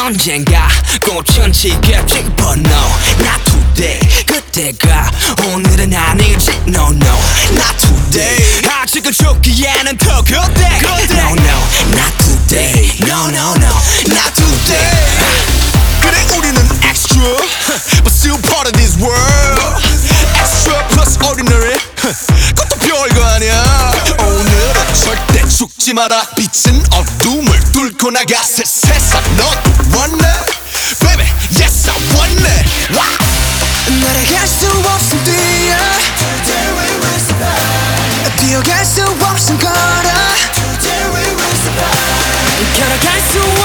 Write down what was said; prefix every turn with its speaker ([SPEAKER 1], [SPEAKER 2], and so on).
[SPEAKER 1] 언젠가 꽃은 지겠지 But no, not today. 그때가 오늘은 아니지 No, no, not today. 아직은 죽기에는 더 그때 No, no, not today. No, no, no, not today.
[SPEAKER 2] 그래 우리는 extra but still part of this world. Extra plus ordinary 그것도 별거 아니야. 오늘은 절대 죽지 마라. 빛은 어둠을 뚫고 나가 새 세상 넌 원해 baby yes I want it. Wow.
[SPEAKER 1] 날아갈 수 없음 뛰어
[SPEAKER 2] Today we will survive.
[SPEAKER 1] 뛰어갈 수 없음 걸어
[SPEAKER 2] Today we will survive.
[SPEAKER 1] 걸어갈 수